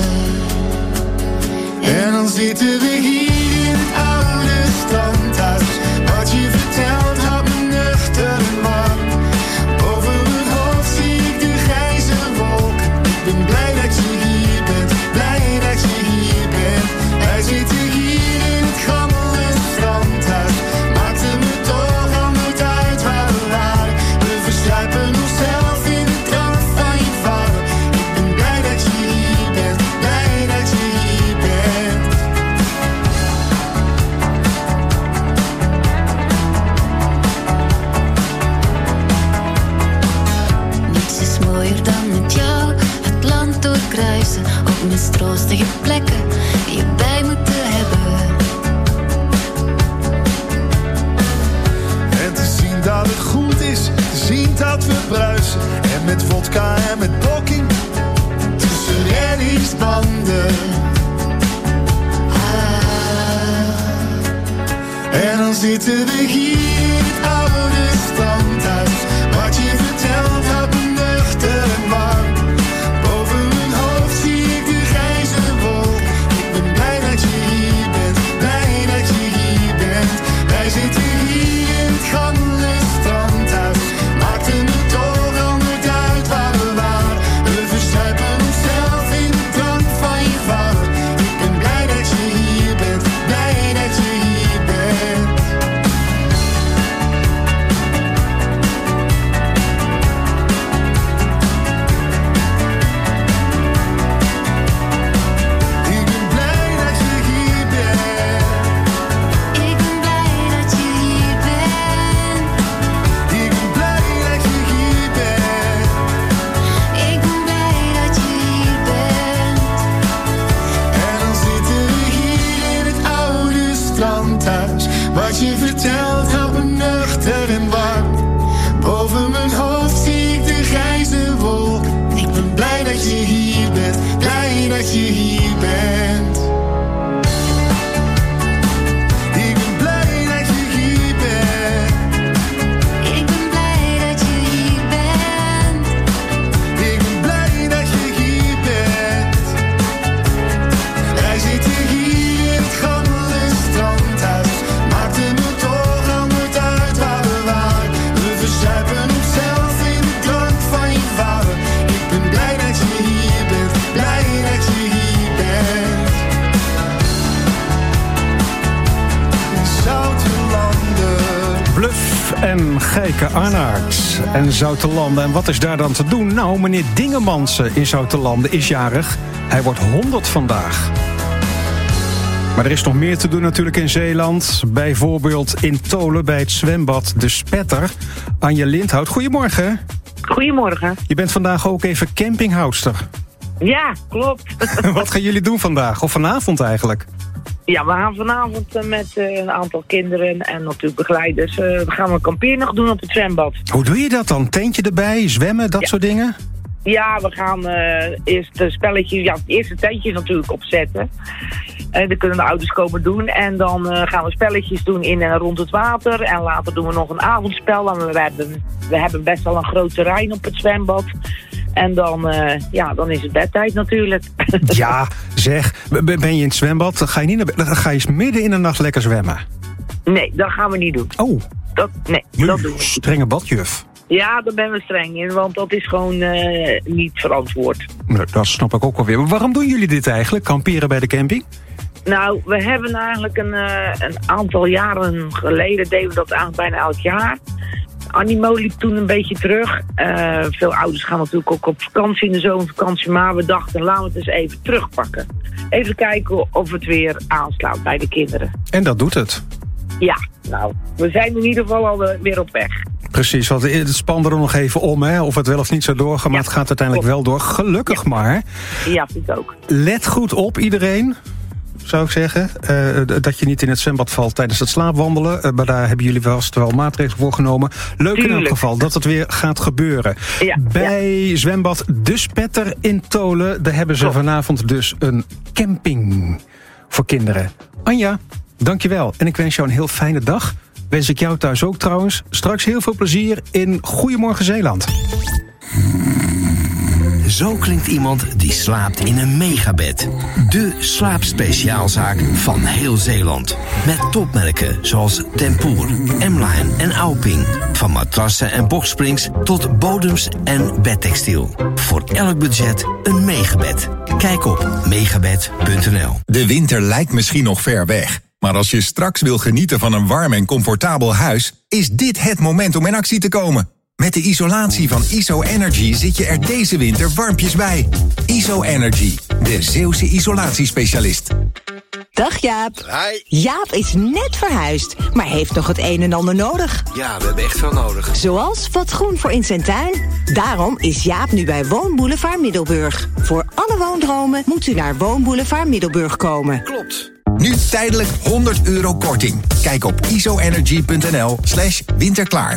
En dan zitten we hier in het oude strandhuis. Wat je vertelt houdt me nuchter en warm. Over mijn hoofd zie ik de grijze wolken. Ik ben blij dat je hier bent, blij dat je hier bent. Wij zitten hier in het gammele strandhuis. Maakt het me toch al nooit uit waar we waren. We verzuipen onszelf in de drank van je vader. Ik ben blij dat je hier bent, blij dat je hier bent. Niets is mooier dan met jou het land doorkruisen. Op mistroostige plekken die je bij moeten hebben. En te zien dat het goed is, te zien dat we bruisen. En met vodka en met blokking tussen reddingsbanden. Ah. En dan zitten we hier in het oude strandhuis. Wat je vertelt houdt me nuchter en warm. Boven mijn hoofd zie ik de grijze wolk. Ik ben blij dat je hier bent, blij dat je hier bent. Wij zitten hier in het gammele strandhuis. Maakt het me toch al nooit uit waar we waren. We verzuipen onszelf in de drank van je vader. Ik ben blij dat je hier bent, blij dat je hier bent. Ik ben blij dat je hier bent. Ik ben blij dat je hier bent. Ik ben blij dat je hier bent. Ik ben blij dat je hier bent. En dan zitten we hier in het oude strandhuis. Wat je vertelt houdt me nuchter en warm. Boven mijn hoofd zie ik de grijze wolk. Ik ben blij dat je hier bent, blij dat je hier bent. Ik ben blij dat je hier bent. Ik ben blij dat je hier bent. Ik ben blij dat je hier bent. Wij zitten hier in het gammele strandhuis. Maakt het me toch al nooit uit waar we waren. en Gijke Arnaert en Zoutelanden. En wat is daar dan te doen? Nou, meneer Dingemansen in Zoutelanden is jarig. Hij wordt honderd vandaag. Maar er is nog meer te doen natuurlijk in Zeeland. Bijvoorbeeld in Tolen bij het zwembad De Spetter. Anja Lindhout, goedemorgen. Goedemorgen. Je bent vandaag ook even campinghoudster. Ja, klopt. Wat gaan jullie doen vandaag? Of vanavond eigenlijk? Ja, we gaan vanavond uh, met uh, een aantal kinderen en natuurlijk begeleiders... Uh, gaan we kamperen nog doen op het zwembad. Hoe doe je dat dan? Tentje erbij, zwemmen, dat ja. soort dingen? Ja, we gaan uh, eerst de spelletjes, ja, het eerste tentje natuurlijk opzetten. En dan kunnen de ouders komen doen. En dan uh, gaan we spelletjes doen in en rond het water. En later doen we nog een avondspel. En we hebben, we hebben best wel een groot terrein op het zwembad. En dan, uh, ja, dan is het bedtijd natuurlijk. Ja, zeg, ben je in het zwembad? Dan ga je, niet naar, dan ga je eens midden in de nacht lekker zwemmen. Nee, dat gaan we niet doen. Oh. Dat, nee, Juf, dat doen we. Strenge badjuf. Ja, daar ben we streng in, want dat is gewoon uh, niet verantwoord. Nou, dat snap ik ook alweer. Maar waarom doen jullie dit eigenlijk, kamperen bij de camping? Nou, we hebben eigenlijk een, uh, een aantal jaren geleden, deden we dat eigenlijk bijna elk jaar. Animo liep toen een beetje terug. Uh, veel ouders gaan natuurlijk ook op vakantie in de zomervakantie, maar we dachten, laten we het eens even terugpakken. Even kijken of het weer aanslaat bij de kinderen. En dat doet het? Ja, nou, we zijn in ieder geval al weer op weg. Precies, want het spande er nog even om, hè, of het wel of niet zou doorgaan, maar ja, het gaat uiteindelijk klopt. wel door. Gelukkig ja. maar. Ja, vind ik ook. Let goed op, iedereen, zou ik zeggen. Uh, dat je niet in het zwembad valt tijdens het slaapwandelen. Uh, maar daar hebben jullie vast wel maatregelen voor genomen. Leuk Tuurlijk. in elk geval dat het weer gaat gebeuren. Ja, Bij ja. zwembad De Spetter in Tolen, daar hebben ze Klopt. vanavond dus een camping voor kinderen. Anja, dankjewel. En ik wens jou een heel fijne dag. Wens ik jou thuis ook trouwens. Straks heel veel plezier in Goedemorgen Zeeland. Zo klinkt iemand die slaapt in een megabed. De slaapspeciaalzaak van heel Zeeland. Met topmerken zoals Tempoor, M-Line en Auping. Van matrassen en boxsprings tot bodems en bedtextiel. Voor elk budget een megabed. Kijk op megabed punt n l. De winter lijkt misschien nog ver weg. Maar als je straks wil genieten van een warm en comfortabel huis, is dit het moment om in actie te komen. Met de isolatie van I S O Energy zit je er deze winter warmpjes bij. I S O Energy, de Zeeuwse isolatiespecialist. Dag Jaap. Hi. Jaap is net verhuisd, maar heeft nog het een en ander nodig. Ja, we hebben echt veel nodig. Zoals wat groen voor in zijn tuin. Daarom is Jaap nu bij Woonboulevard Middelburg. Voor alle woondromen moet u naar Woonboulevard Middelburg komen. Klopt. Nu tijdelijk honderd euro korting. Kijk op isoenergy.nl slash winterklaar.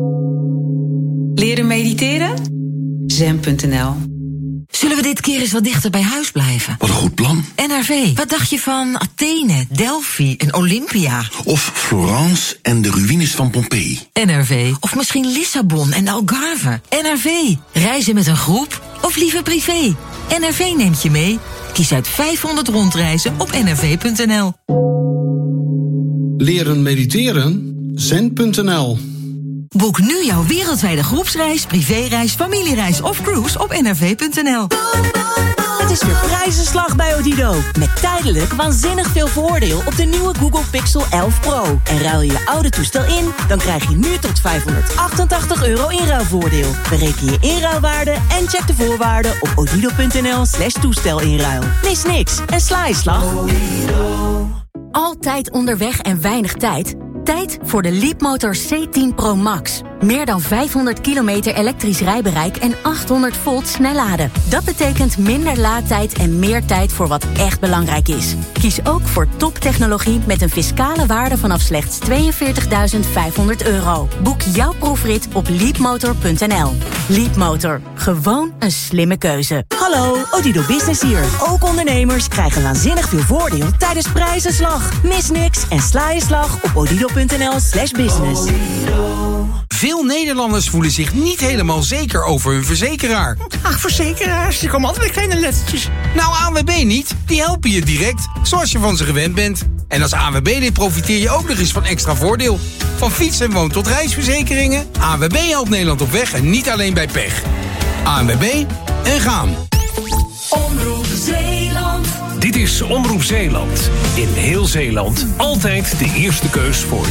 Leren mediteren? zen punt n l. Zullen we dit keer eens wat dichter bij huis blijven? Wat een goed plan. N R V, wat dacht je van Athene, Delphi en Olympia? Of Florence en de ruïnes van Pompeii. N R V, of misschien Lissabon en de Algarve. N R V, reizen met een groep of liever privé? N R V neemt je mee. Kies uit vijfhonderd rondreizen op n r v punt n l. Leren mediteren? zen punt n l. Boek nu jouw wereldwijde groepsreis, privéreis, familiereis of cruise op n r v punt n l. Het is weer prijzenslag bij Odido. Met tijdelijk waanzinnig veel voordeel op de nieuwe Google Pixel elf Pro. En ruil je je oude toestel in, dan krijg je nu tot vijfhonderdachtentachtig euro inruilvoordeel. Bereken je inruilwaarde en check de voorwaarden op odido punt n l slash toestelinruil. Mis niks en sla je slag. Altijd onderweg en weinig tijd? Tijd voor de Leapmotor C tien Pro Max. Meer dan vijfhonderd kilometer elektrisch rijbereik en achthonderd volt snelladen. Dat betekent minder laadtijd en meer tijd voor wat echt belangrijk is. Kies ook voor toptechnologie met een fiscale waarde vanaf slechts tweeënveertigduizend vijfhonderd euro. Boek jouw proefrit op leapmotor punt n l. Leapmotor. Gewoon een slimme keuze. Hallo, Odido Business hier. Ook ondernemers krijgen waanzinnig veel voordeel tijdens prijzenslag. Mis niks en sla je slag op odido punt n l slash business. Veel Nederlanders voelen zich niet helemaal zeker over hun verzekeraar. Ach, verzekeraars, die komen altijd met kleine lettertjes. Nou, A N W B niet. Die helpen je direct, zoals je van ze gewend bent. En als A N W B-lid profiteer je ook nog eens van extra voordeel. Van fiets- en woon- tot reisverzekeringen. A N W B helpt Nederland op weg en niet alleen bij pech. A N W B en gaan. Omroep Zeeland. Dit is Omroep Zeeland. In heel Zeeland altijd de eerste keus voor